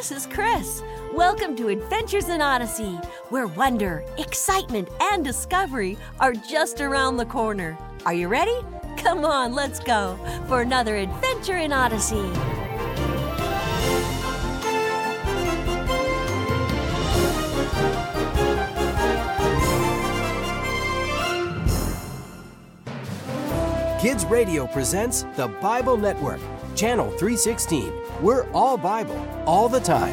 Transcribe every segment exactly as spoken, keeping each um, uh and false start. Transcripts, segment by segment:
this is Chris. Welcome to Adventures in Odyssey, where wonder, excitement, and discovery are just around the corner. Are you ready? Come on, let's go for another Adventure in Odyssey. Kids Radio presents the Bible Network, Channel three sixteen. We're all Bible, all the time.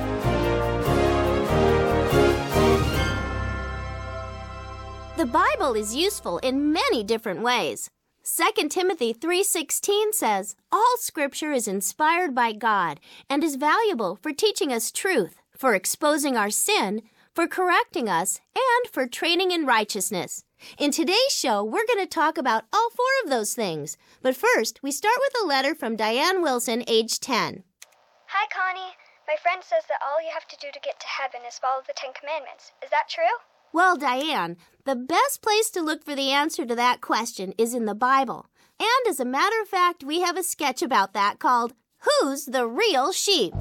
The Bible is useful in many different ways. Second Timothy three sixteen says, "All Scripture is inspired by God and is valuable for teaching us truth, for exposing our sin, for correcting us, and for training in righteousness." In today's show, we're going to talk about all four of those things. But first, we start with a letter from Diane Wilson, age ten. Hi, Connie. My friend says that all you have to do to get to heaven is follow the Ten Commandments. Is that true? Well, Diane, the best place to look for the answer to that question is in the Bible. And as a matter of fact, we have a sketch about that called Who's the Real Sheep?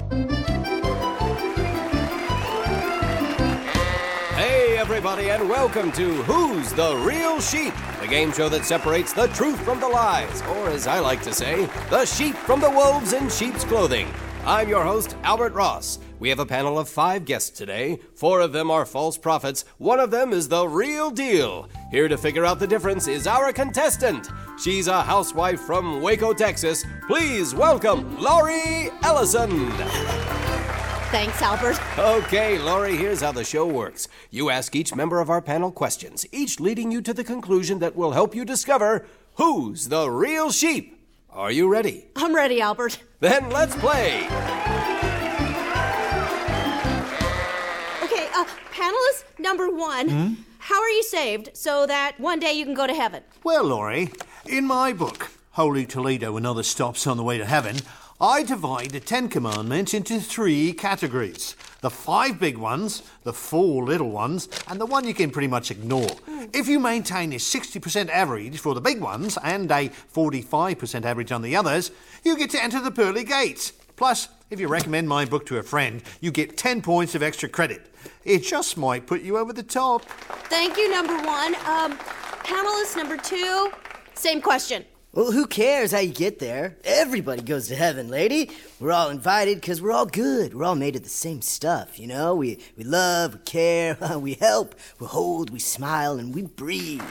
Hey, everybody, and welcome to Who's the Real Sheep, the game show that separates the truth from the lies, or as I like to say, the sheep from the wolves in sheep's clothing. I'm your host, Albert Ross. We have a panel of five guests today. Four of them are false prophets. One of them is the real deal. Here to figure out the difference is our contestant. She's a housewife from Waco, Texas. Please welcome Laurie Ellison. Thanks, Albert. Okay, Laurie, here's how the show works. You ask each member of our panel questions, each leading you to the conclusion that will help you discover who's the real sheep. Are you ready? I'm ready, Albert. Then let's play. Okay, uh, panelist number one. Hmm? How are you saved so that one day you can go to heaven? Well, Laurie, in my book, Holy Toledo and Other Stops on the Way to Heaven, I divide the Ten Commandments into three categories. The five big ones, the four little ones, and the one you can pretty much ignore. Mm. If you maintain a sixty percent average for the big ones and a forty-five percent average on the others, you get to enter the pearly gates. Plus, if you recommend my book to a friend, you get ten points of extra credit. It just might put you over the top. Thank you, number one. Um, panelist number two, same question. Well, who cares how you get there? Everybody goes to heaven, lady. We're all invited because we're all good. We're all made of the same stuff, you know? We we love, we care, we help, we hold, we smile, and we breathe.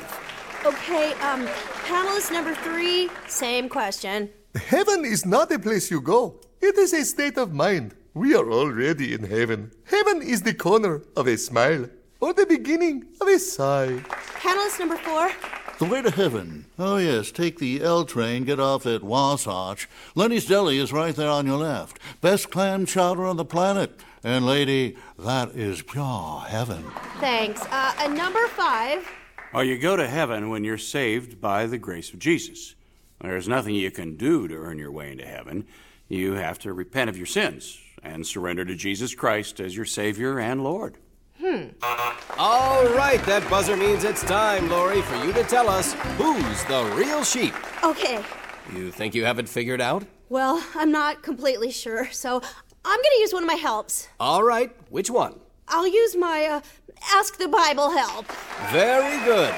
Okay, um, panelist number three, same question. Heaven is not a place you go. It is a state of mind. We are already in heaven. Heaven is the corner of a smile or the beginning of a sigh. Panelist number four. The way to heaven. Oh, yes, take the L train, get off at Wasatch. Lenny's Deli is right there on your left. Best clam chowder on the planet. And, lady, that is pure heaven. Thanks. Uh, and number five. Well, you go to heaven when you're saved by the grace of Jesus. There's nothing you can do to earn your way into heaven. You have to repent of your sins and surrender to Jesus Christ as your Savior and Lord. Hmm. All right, that buzzer means it's time, Laurie, for you to tell us who's the real sheep. Okay. You think you have it figured out? Well, I'm not completely sure, so I'm going to use one of my helps. All right, which one? I'll use my uh, Ask the Bible help. Very good.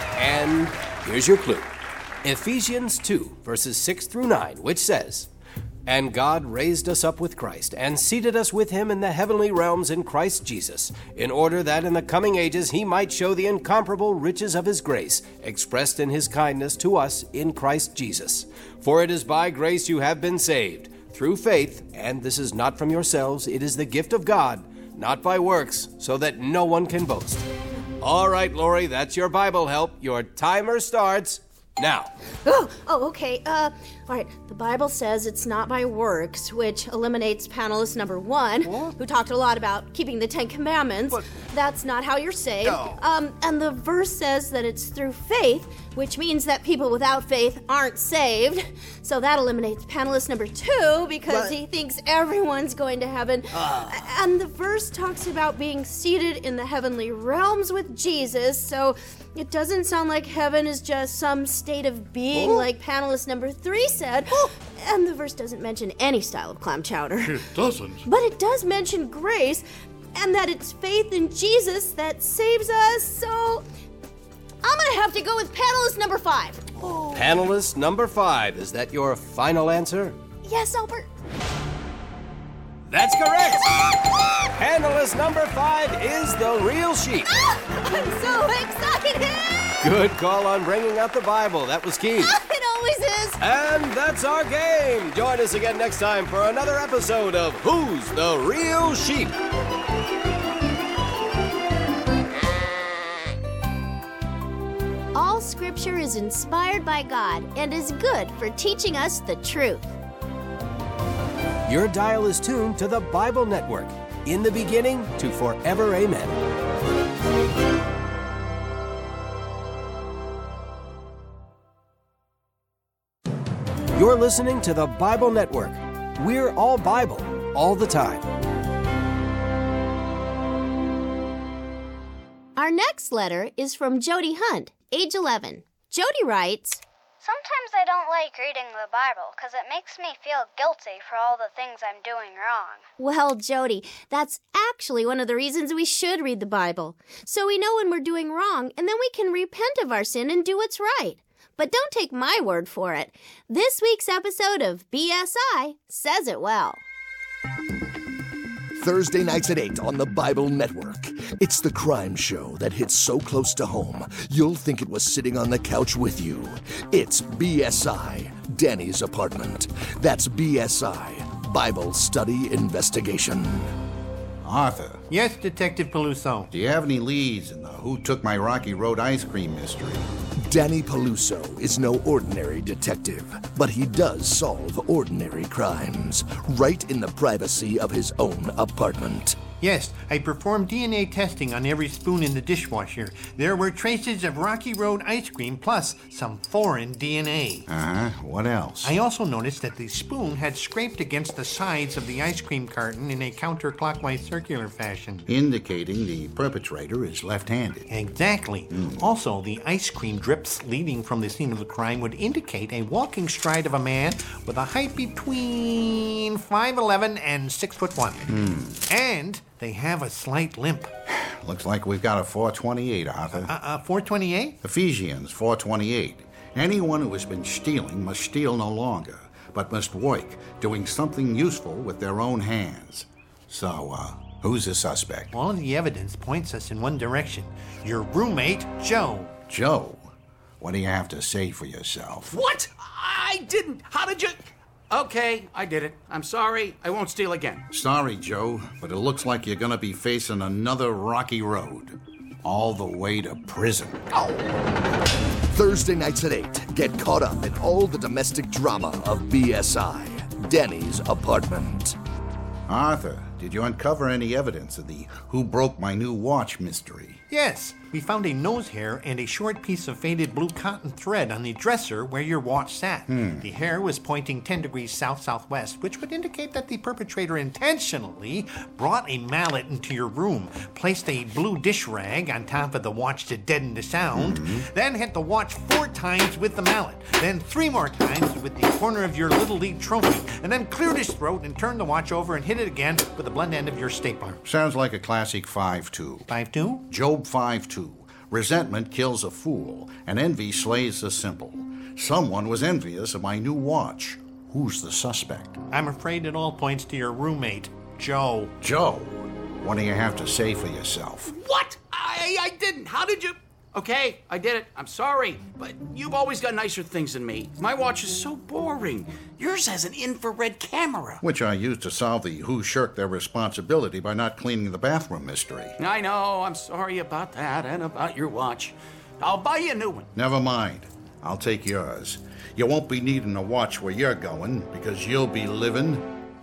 And here's your clue. Ephesians two, verses six through nine, which says, "And God raised us up with Christ, and seated us with him in the heavenly realms in Christ Jesus, in order that in the coming ages he might show the incomparable riches of his grace, expressed in his kindness to us in Christ Jesus. For it is by grace you have been saved, through faith, and this is not from yourselves, it is the gift of God, not by works, so that no one can boast." All right, Laurie, that's your Bible help. Your timer starts now. Oh, oh, okay. Uh, all right. The Bible says it's not by works, which eliminates panelist number one, what? who talked a lot about keeping the Ten Commandments. What? That's not how you're saved. No. Um, and the verse says that it's through faith, which means that people without faith aren't saved. So that eliminates panelist number two because What? he thinks everyone's going to heaven. Uh. And the verse talks about being seated in the heavenly realms with Jesus. So It doesn't sound like heaven is just some state of being Oh. like panelist number three said. And the verse doesn't mention any style of clam chowder. It doesn't. But it does mention grace, and that it's faith in Jesus that saves us, so I'm gonna have to go with panelist number five. Panelist number five, is that your final answer? Yes, Albert. That's correct! Panelist number five is the real sheep. I'm so excited! Good call on bringing out the Bible. That was key. It always is. And that's our game. Join us again next time for another episode of Who's the Real Sheep? All scripture is inspired by God and is good for teaching us the truth. Your dial is tuned to the Bible Network. In the beginning to forever, amen. You're listening to the Bible Network. We're all Bible, all the time. Our next letter is from Jody Hunt, age eleven. Jody writes, Sometimes I don't like reading the Bible because it makes me feel guilty for all the things I'm doing wrong. Well, Jody, that's actually one of the reasons we should read the Bible. So we know when we're doing wrong, and then we can repent of our sin and do what's right. But don't take my word for it. This week's episode of B S I says it well. Thursday nights at eight on the Bible Network. It's the crime show that hits so close to home, you'll think it was sitting on the couch with you. It's B S I, Danny's Apartment. That's B S I, Bible Study Investigation. Arthur. Yes, Detective Peluso. Do you have any leads in the Who Took My Rocky Road ice cream mystery? Danny Peluso is no ordinary detective, but he does solve ordinary crimes right in the privacy of his own apartment. Yes, I performed D N A testing on every spoon in the dishwasher. There were traces of Rocky Road ice cream plus some foreign D N A. Uh-huh. What else? I also noticed that the spoon had scraped against the sides of the ice cream carton in a counterclockwise circular fashion. Indicating the perpetrator is left-handed. Exactly. Mm. Also, the ice cream drips leading from the scene of the crime would indicate a walking stride of a man with a height between five eleven and six foot one. Mm. And they have a slight limp. Looks like we've got a four twenty-eight, Arthur. Uh, uh, four twenty-eight? Ephesians four twenty-eight. Anyone who has been stealing must steal no longer, but must work, doing something useful with their own hands. So, uh, who's the suspect? All of the evidence points us in one direction. Your roommate, Joe. Joe? What do you have to say for yourself? What? I didn't. How did you... Okay, I did it. I'm sorry. I won't steal again. Sorry, Joe, but it looks like you're gonna be facing another rocky road. All the way to prison. Oh! Thursday nights at eight, get caught up in all the domestic drama of B S I, Danny's Apartment. Arthur, did you uncover any evidence of the Who Broke My New Watch mystery? Yes, we found a nose hair and a short piece of faded blue cotton thread on the dresser where your watch sat. Hmm. The hair was pointing ten degrees south-southwest, which would indicate that the perpetrator intentionally brought a mallet into your room, placed a blue dish rag on top of the watch to deaden the sound, mm-hmm. then hit the watch four times with the mallet, then three more times with the corner of your Little League trophy, and then cleared his throat and turned the watch over and hit it again with the blunt end of your stapler. Sounds like a classic five two. five two? Job five two. Resentment kills a fool, and envy slays the simple. Someone was envious of my new watch. Who's the suspect? I'm afraid it all points to your roommate, Joe. Joe? What do you have to say for yourself? What? I, I didn't. How did you... Okay, I did it. I'm sorry, but you've always got nicer things than me. My watch is so boring. Yours has an infrared camera. Which I used to solve the who shirked their responsibility by not cleaning the bathroom mystery. I know. I'm sorry about that and about your watch. I'll buy you a new one. Never mind. I'll take yours. You won't be needing a watch where you're going because you'll be living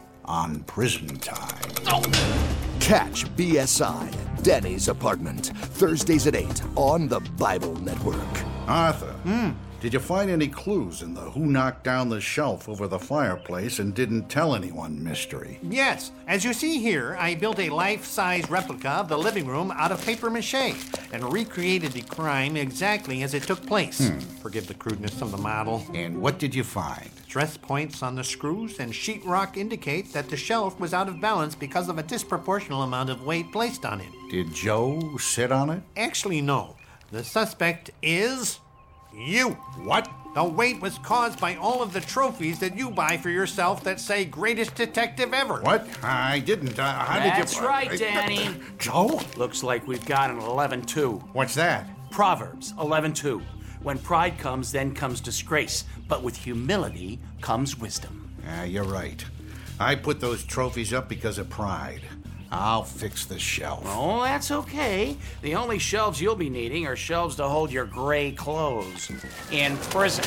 on prison time. Oh. Catch B S I, Danny's Apartment, Thursdays at eight on the Bible Network. Arthur, mm. Did you find any clues in the who knocked down the shelf over the fireplace and didn't tell anyone mystery? Yes. As you see here, I built a life-size replica of the living room out of paper mache and recreated the crime exactly as it took place. Hmm. Forgive the crudeness of the model. And what did you find? Stress points on the screws and sheetrock indicate that the shelf was out of balance because of a disproportional amount of weight placed on it. Did Joe sit on it? Actually, no. The suspect is... you. What? The weight was caused by all of the trophies that you buy for yourself that say greatest detective ever. What? I didn't. Uh, how That's did you... right, Danny. Joe? Looks like we've got an eleven two. What's that? Proverbs eleven two. When pride comes, then comes disgrace. But with humility comes wisdom. Yeah, you're right. I put those trophies up because of pride. I'll fix the shelf. Oh, that's okay. The only shelves you'll be needing are shelves to hold your gray clothes. In prison.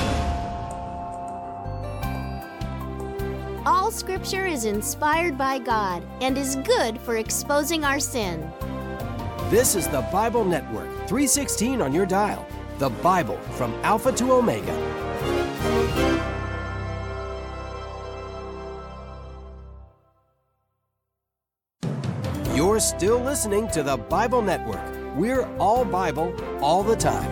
All scripture is inspired by God and is good for exposing our sin. This is the Bible Network, three sixteen on your dial. The Bible from Alpha to Omega. You're still listening to the Bible Network. We're all Bible, all the time.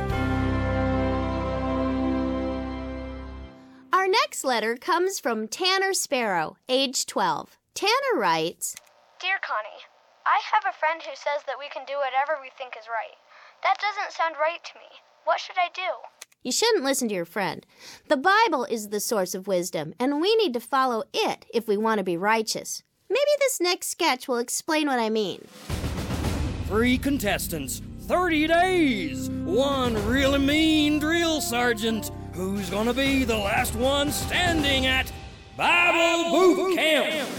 Our next letter comes from Tanner Sparrow, age twelve. Tanner writes, Dear Connie, I have a friend who says that we can do whatever we think is right. That doesn't sound right to me. What should I do? You shouldn't listen to your friend. The Bible is the source of wisdom, and we need to follow it if we want to be righteous. Maybe this next sketch will explain what I mean. Three contestants, thirty days, one really mean drill sergeant. Who's gonna be the last one standing at Bible Boot Camp?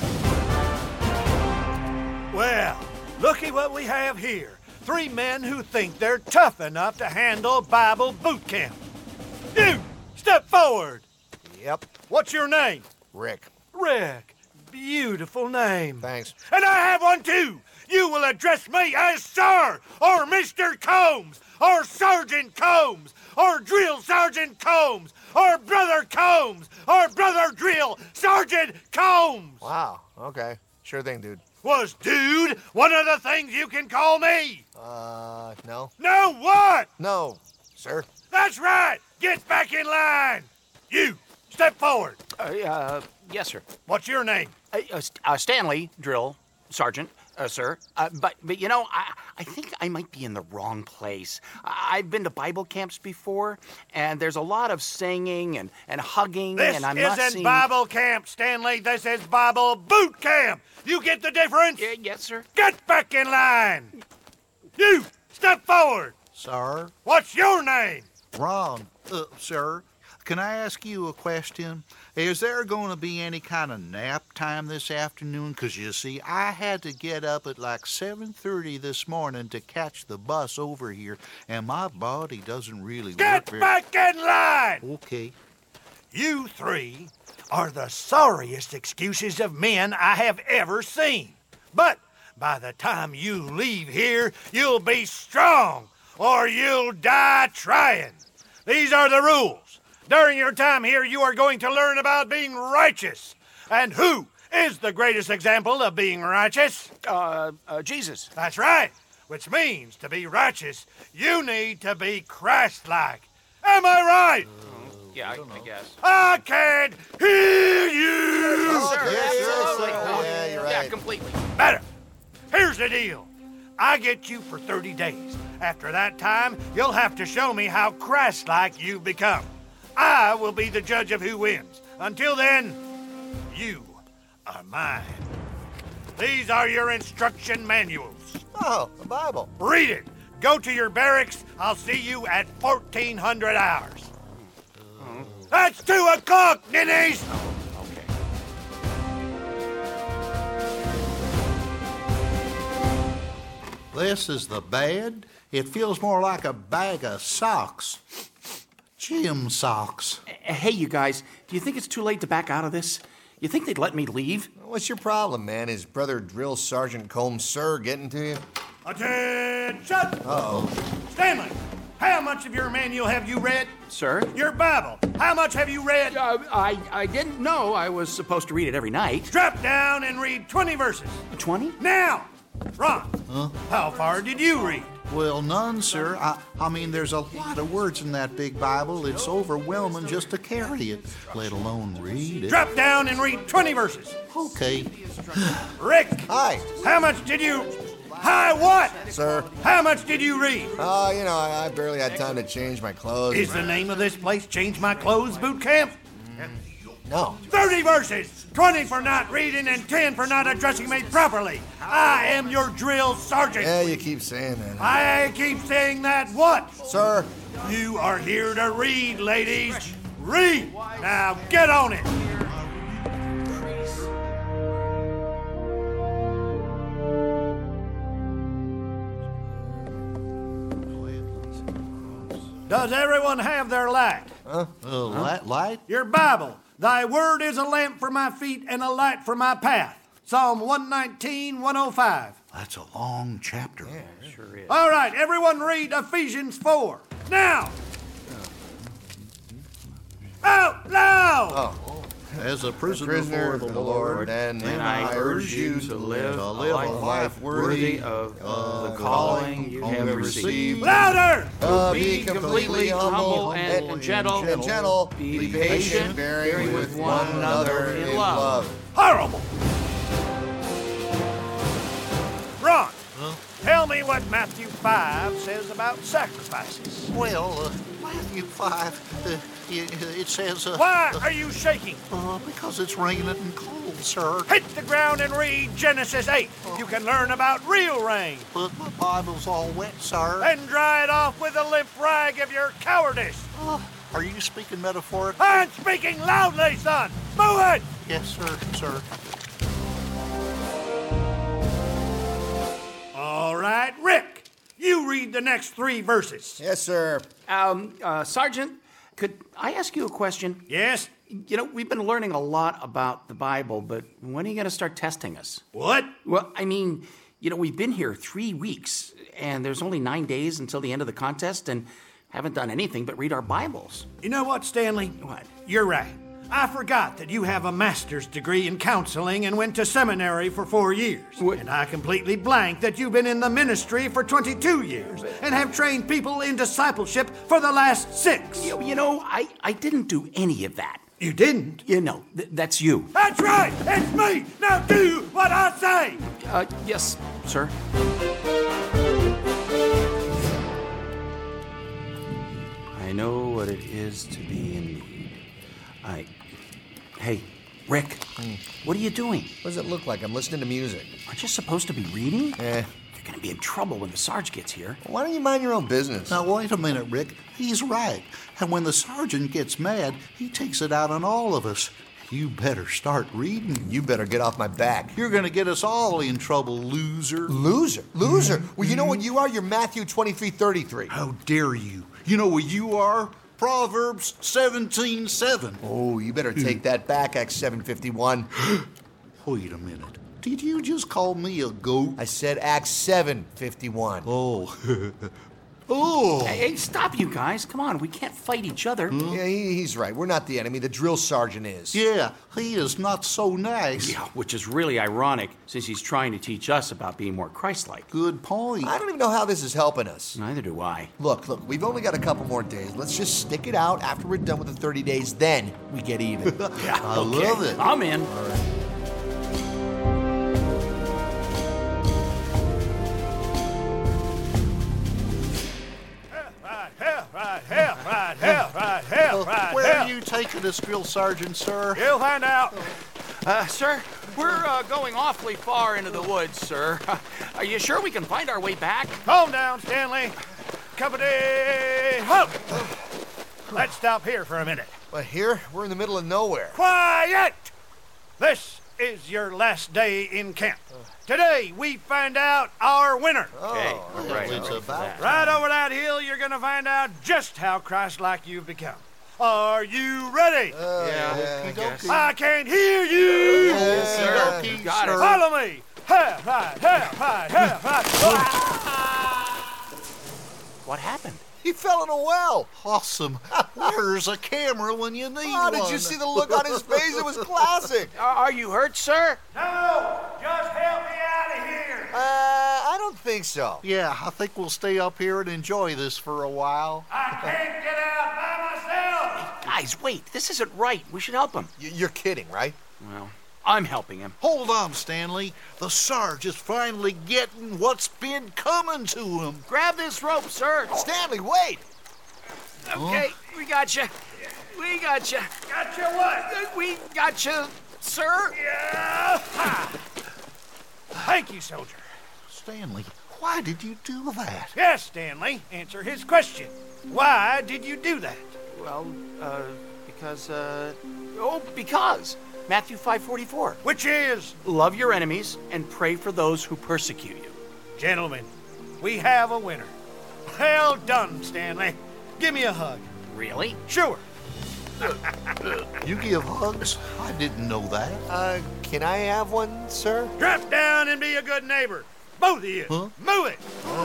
Well, looky what we have here. Three men who think they're tough enough to handle Bible boot camp. You, step forward. Yep. What's your name? Rick. Rick. Beautiful name. Thanks. And I have one too. You will address me as Sir, or Mister Combs, or Sergeant Combs, or Drill Sergeant Combs, or Brother Combs, or Brother Drill Sergeant Combs. Wow. Okay. Sure thing, dude. Was dude one of the things you can call me? Uh, no. No what? No, sir. That's right. Get back in line. You, step forward. Uh, uh yes, sir. What's your name? Uh, uh, uh, Stanley, drill sergeant, uh, sir. Uh, but, but, you know, I, I think I might be in the wrong place. I, I've been to Bible camps before, and there's a lot of singing and, and hugging, This and I'm isn't not seeing... Bible camp, Stanley. This is Bible boot camp. You get the difference? Uh, yes, sir. Get back in line. You, step forward. Sir? What's your name? Ron. Uh, sir, can I ask you a question? Is there going to be any kind of nap time this afternoon? Because, you see, I had to get up at like seven thirty this morning to catch the bus over here, and my body doesn't really Get work very... back in line. Okay. You three are the sorriest excuses of men I have ever seen. But by the time you leave here, you'll be strong, or you'll die trying. These are the rules. During your time here, you are going to learn about being righteous. And who is the greatest example of being righteous? Uh, uh, Jesus. That's right. Which means to be righteous, you need to be Christ-like. Am I right? Yeah, I, I guess. I can't hear you! Yes, sir. yes, Absolutely. yes, yeah, you're right. Yeah, completely. Better. Here's the deal. I get you for thirty days. After that time, you'll have to show me how Christ-like you've become. I will be the judge of who wins. Until then, you are mine. These are your instruction manuals. Oh, the Bible. Read it. Go to your barracks. I'll see you at fourteen hundred hours. That's two o'clock, ninnies! This is the bed. It feels more like a bag of socks. Gym socks. Hey, you guys, do you think it's too late to back out of this? You think they'd let me leave? What's your problem, man? Is Brother Drill Sergeant Combs, sir, getting to you? Attention! Uh-oh. Stanley, how much of your manual have you read? Sir? Your Bible, how much have you read? Uh, I, I didn't know I was supposed to read it every night. Drop down and read twenty verses. twenty? Now! Ron, Huh? how far did you read? Well, none, sir. I, I mean, there's a lot of words in that big Bible. It's overwhelming just to carry it, let alone read it. Drop down and read twenty verses. Okay. Rick! Hi. How much did you... Hi, what? Sir. How much did you read? Oh, you know, I, I barely had time to change my clothes. Is the name of this place Change My Clothes Boot Camp? No. thirty verses! twenty for not reading and ten for not addressing me properly. I am your drill sergeant. Yeah, you keep saying that. I keep saying that what? Sir. You are here to read, ladies. Read! Now get on it! Does everyone have their light? Huh? Uh, light, light? Your Bible. Thy word is a lamp for my feet and a light for my path. Psalm one nineteen, one oh five. That's a long chapter. Yeah, sure is. All right, everyone read Ephesians four. Now! Out loud! Oh. As a prisoner, Prisoner for of the Lord, and, And I urge you to live, to a live life, a life worthy of of the calling you have received. Louder! Uh, Be completely humble and, and gentle. and gentle. Be patient, bearing with one another in love. Horrible! Ron, tell me what Matthew five says about sacrifices. Well, uh, Matthew five, uh, it, it says... Uh, Why are you shaking? Uh, because it's raining and cold, sir. Hit the ground and read Genesis eight. You can learn about real rain. But my Bible's all wet, sir. And dry it off with a limp rag of your cowardice. Uh, are you speaking metaphorically? I'm speaking loudly, son. Move it! Yes, sir, sir. All right, Rick, you read the next three verses. Yes, sir. Um, uh, Sergeant, could I ask you a question? Yes? You know, we've been learning a lot about the Bible, but when are you going to start testing us? What? Well, I mean, you know, we've been here three weeks, and there's only nine days until the end of the contest, and haven't done anything but read our Bibles. You know what, Stanley? What? You're right. I forgot that you have a master's degree in counseling and went to seminary for four years. What? And I completely blanked that you've been in the ministry for twenty-two years and have trained people in discipleship for the last six. You, you know, I, I didn't do any of that. You didn't? You know, th- that's you. That's right! It's me! Now do what I say! Uh, yes, sir. I know what it is to be in need. I... Hey, Rick, Hmm. what are you doing? What does it look like? I'm listening to music. Aren't you supposed to be reading? Eh. You're gonna be in trouble when the Sarge gets here. Why don't you mind your own business? Now, wait a minute, Rick. He's right. And when the sergeant gets mad, he takes it out on all of us. You better start reading. You better get off my back. You're going to get us all in trouble, loser. Loser? Loser? Well, you know what you are? You're Matthew twenty-three thirty-three. How dare you? You know what you are? Proverbs seventeen seven. Oh, you better take that back, Acts seven fifty-one. Wait a minute. Did you just call me a goat? I said Acts seven fifty-one. Oh. Oh. Hey, hey, stop, you guys. Come on, we can't fight each other. Yeah, he, he's right. We're not the enemy. The drill sergeant is. Yeah, he is not so nice. Yeah, which is really ironic since he's trying to teach us about being more Christ-like. Good point. I don't even know how this is helping us. Neither do I. Look, look, we've only got a couple more days. Let's just stick it out. After we're done with the thirty days, then we get even. Yeah, I okay. love it. I'm in. All right. Right, hell, right, hell, right, hell, Uh, right, where hell. are you taking us, drill sergeant, sir? You'll find out. Uh, sir, we're uh, going awfully far into the woods, sir. Are you sure we can find our way back? Calm down, Stanley. Company, halt! Let's stop here for a minute. But here, we're in the middle of nowhere. Quiet! This is your last day in camp. Today, we find out our winner. Okay, Oh, all right. It's about Right over that hill, you're going to find out just how Christ-like you've become. Are you ready? Uh, Yeah, yeah, I guess. I can't hear you! Yes, sir. Okay, You got it. sir. Follow me! Half right, half right, half right. What happened? He fell in a well. Awesome. Where's a camera when you need Oh, one? did you see the look on his face? It was classic. Are, are you hurt, sir? No, just help me out of here. Uh, I don't think so. Yeah, I think we'll stay up here and enjoy this for a while. I can't get out by myself. Guys, wait. This isn't right. We should help him. Y- you're kidding, right? Well, I'm helping him. Hold on, Stanley. The Sarge is finally getting what's been coming to him. Grab this rope, sir. Stanley, wait. Okay, we got you. We got you. Got you what? We got you, sir. Yeah. Ha. Thank you, soldier. Stanley, why did you do that? Yes, Stanley. Answer his question. Why did you do that? Well, uh, because, uh... Oh, because. Matthew five forty-four. Which is? Love your enemies and pray for those who persecute you. Gentlemen, we have a winner. Well done, Stanley. Give me a hug. Really? Sure. You give hugs? I didn't know that. Uh, can I have one, sir? Drop down and be a good neighbor. Both of you. Huh? Move it.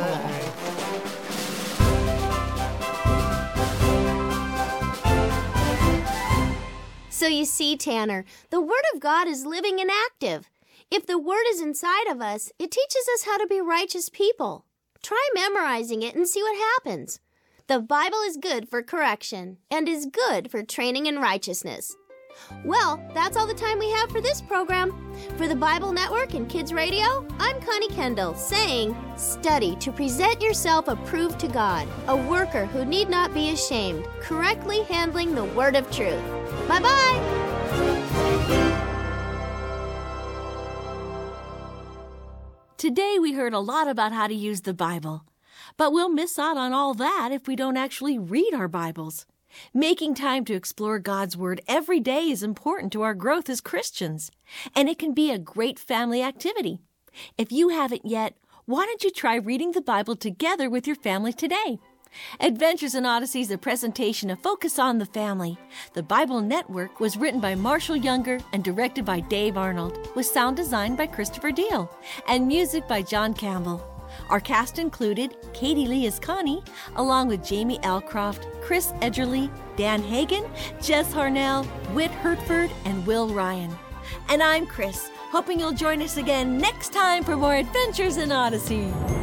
So you see, Tanner, the Word of God is living and active. If the Word is inside of us, it teaches us how to be righteous people. Try memorizing it and see what happens. The Bible is good for correction and is good for training in righteousness. Well, that's all the time we have for this program. For the Bible Network and Kids Radio, I'm Connie Kendall saying, study to present yourself approved to God, a worker who need not be ashamed, correctly handling the word of truth. Bye-bye! Today we heard a lot about how to use the Bible, but we'll miss out on all that if we don't actually read our Bibles. Making time to explore God's Word every day is important to our growth as Christians, and it can be a great family activity. If you haven't yet, why don't you try reading the Bible together with your family today? Adventures in Odyssey is a presentation of Focus on the Family. The Bible Network was written by Marshall Younger and directed by Dave Arnold, with sound design by Christopher Deal, and music by John Campbell. Our cast included Katie Lee as Connie, along with Jamie Alcroft, Chris Edgerly, Dan Hagen, Jess Harnell, Whit Hertford, and Will Ryan. And I'm Chris, hoping you'll join us again next time for more Adventures in Odyssey.